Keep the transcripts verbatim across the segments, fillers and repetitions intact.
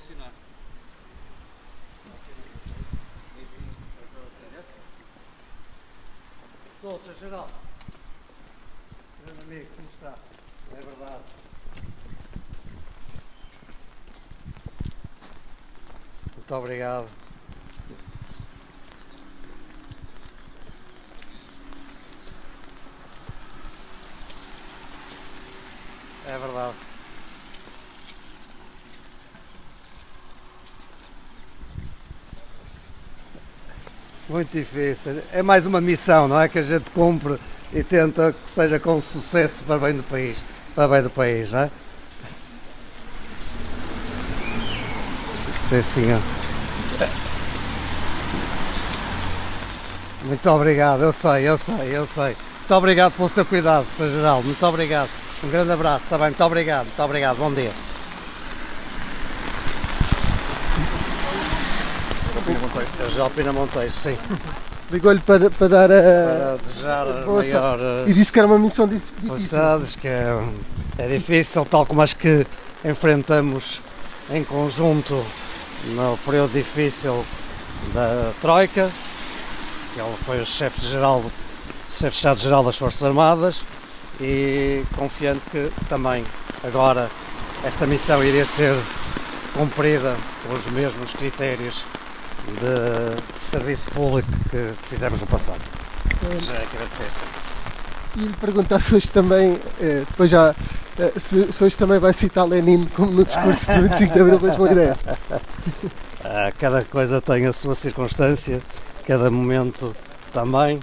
assinar. Estou, senhor Geral. Grande amigo, como está? É verdade. Muito obrigado. É verdade. Muito difícil. É mais uma missão, não é? Que a gente cumpre e tenta que seja com sucesso para bem do país. Para bem do país, não é? Sim, senhor. Muito obrigado, eu sei, eu sei, eu sei. Muito obrigado pelo seu cuidado, senhor Geral. Muito obrigado. Um grande abraço, está bem? Muito obrigado, muito obrigado. Bom dia. Eu já Pina Monteiro, sim. Ligou-lhe para, para dar a. Para desejar a maior. E disse que era uma missão difícil. Felicidades, que é, é difícil, tal como as que enfrentamos em conjunto no período difícil da Troika, que ele foi o chefe-geral, chefe de Estado-Geral das Forças Armadas, e confiante que também agora esta missão iria ser cumprida pelos mesmos critérios de serviço público que fizemos no passado. Já é que agradeço. E lhe perguntar se hoje também, depois já, se, se hoje também vai citar Lenin como no discurso do vinte e cinco de Abril de dois mil e dez. Cada coisa tem a sua circunstância, cada momento também,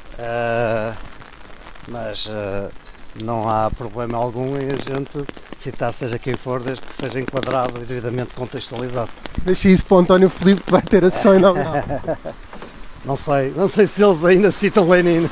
mas não há problema algum em a gente citar seja quem for, desde que seja enquadrado e devidamente contextualizado. Deixa isso para o António Filipe, que vai ter a sessão inaugural. Não sei, não sei se eles ainda citam Lenin.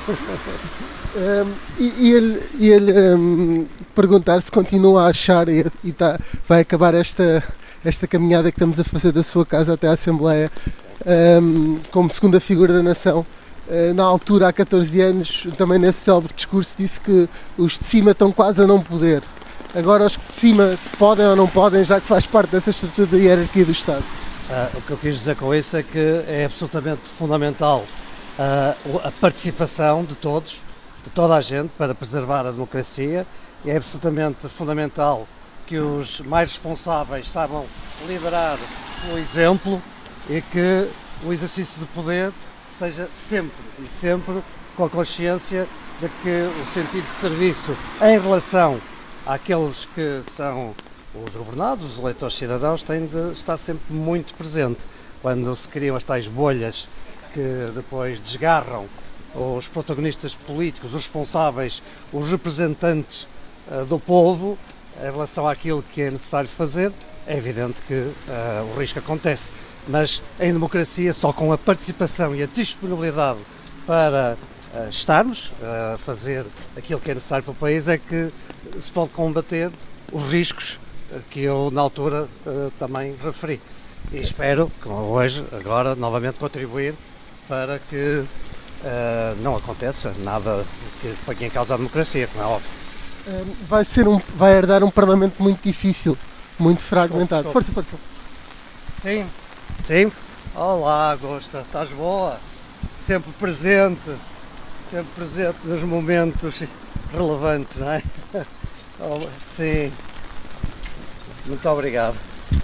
Um, e, e ele, e ele um, perguntar se continua a achar e, e tá, vai acabar esta, esta caminhada que estamos a fazer da sua casa até à Assembleia um, como segunda figura da nação. Uh, na altura, há catorze anos, também nesse célebre discurso, disse que os de cima estão quase a não poder. Agora os de cima podem ou não podem, já que faz parte dessa estrutura da hierarquia do Estado. Uh, o que eu quis dizer com isso é que é absolutamente fundamental uh, a participação de todos, de toda a gente, para preservar a democracia, e é absolutamente fundamental que os mais responsáveis saibam liderar o exemplo e que o exercício do poder seja sempre e sempre com a consciência de que o sentido de serviço em relação àqueles que são os governados, os eleitores cidadãos, tem de estar sempre muito presente. Quando se criam as tais bolhas que depois desgarram os protagonistas políticos, os responsáveis, os representantes uh, do povo, em relação àquilo que é necessário fazer, é evidente que uh, o risco acontece. Mas em democracia, só com a participação e a disponibilidade para uh, estarmos a uh, fazer aquilo que é necessário para o país, é que se pode combater os riscos uh, que eu, na altura, uh, também referi. E espero, como hoje, agora, novamente contribuir para que Uh, não aconteça nada que ponha em causa a democracia, como é óbvio. Uh, vai, ser um, vai herdar um Parlamento muito difícil, muito fragmentado. Desculpa, desculpa. Força, força. Sim, sim. Olá, Augusta, estás boa? Sempre presente, sempre presente nos momentos relevantes, não é? Oh, sim. Muito obrigado.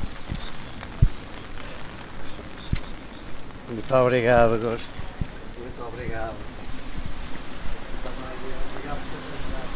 Muito obrigado, Augusto. Muito obrigado. Obrigado por ter ajudado.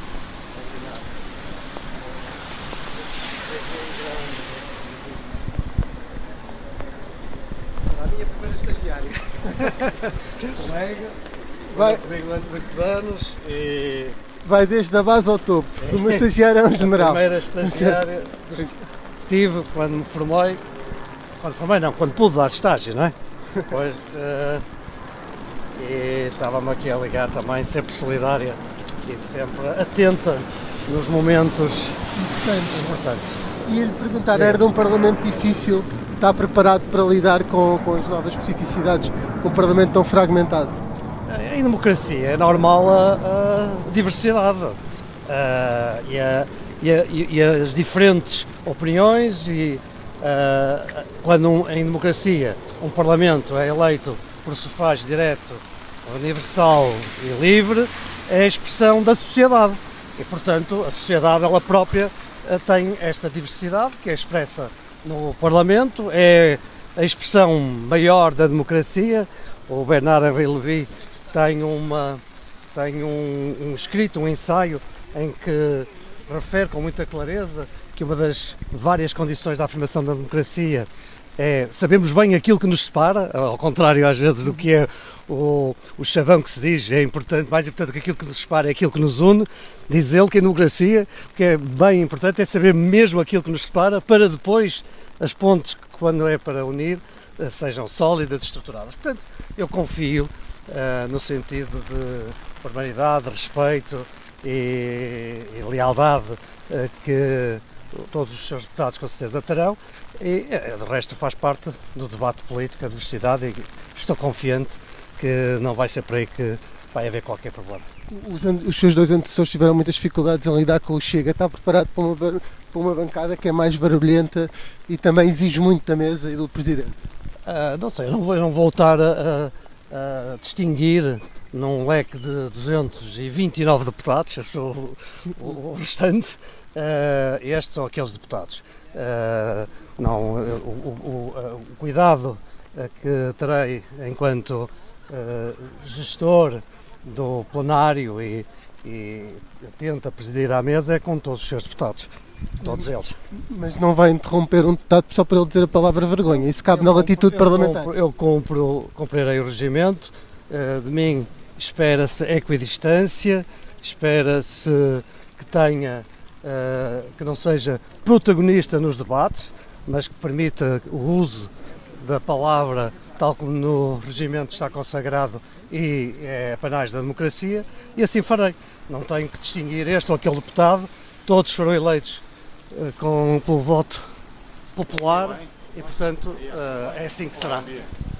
Obrigado. A minha primeira estagiária. Colega, vai comigo durante muitos anos e... Vai desde a base ao topo, de uma estagiária a um general. A primeira estagiária tive quando me formei, quando formei não, quando pude dar estágio, não é? Depois... Uh, e estava-me aqui a ligar também, sempre solidária e sempre atenta nos momentos importantes. importantes. E lhe perguntar, era de um Parlamento difícil, está preparado para lidar com, com as novas especificidades, com um Parlamento tão fragmentado? Em democracia é normal a, a diversidade a, e, a, e, a, e as diferentes opiniões e, Quando um, em democracia um Parlamento é eleito por sufrágio direto, universal e livre, é a expressão da sociedade. E, portanto, a sociedade ela própria tem esta diversidade que é expressa no Parlamento, é a expressão maior da democracia. O Bernard-Henri Lévy tem, uma, tem um, um escrito, um ensaio, em que refere com muita clareza que uma das várias condições da afirmação da democracia é sabemos bem aquilo que nos separa, ao contrário às vezes do que é o, o chavão que se diz, é importante, mais importante que aquilo que nos separa é aquilo que nos une. Diz ele que a democracia, o que é bem importante é saber mesmo aquilo que nos separa, para depois as pontes, quando é para unir, sejam sólidas e estruturadas. Portanto, eu confio uh, no sentido de formalidade, respeito e, e lealdade uh, que todos os seus deputados com certeza terão, e uh, o resto faz parte do debate político, a diversidade, e estou confiante que não vai ser por aí que vai haver qualquer problema. Os, os seus dois antecessores tiveram muitas dificuldades em lidar com o Chega. Está preparado para uma, para uma bancada que é mais barulhenta e também exige muito da mesa e do Presidente? Uh, não sei, eu não vou, eu não vou voltar a, a, a distinguir num leque de duzentos e vinte e nove deputados, eu sou o, o restante, uh, estes são aqueles deputados. Uh, não, o, o, o, o cuidado que terei enquanto uh, gestor do plenário e, e atento a presidir à mesa é com todos os seus deputados, todos eles. Mas não vai interromper um deputado só para ele dizer a palavra vergonha, isso cabe eu na latitude compro, parlamentar. Eu, compro, eu compro, cumprirei o regimento, uh, de mim espera-se equidistância, espera-se que tenha, uh, que não seja protagonista nos debates, mas que permita o uso da palavra tal como no regimento está consagrado e é a panagem da democracia, e assim farei. Não tenho que distinguir este ou aquele deputado, todos foram eleitos uh, com, pelo voto popular e, portanto, uh, é assim que será.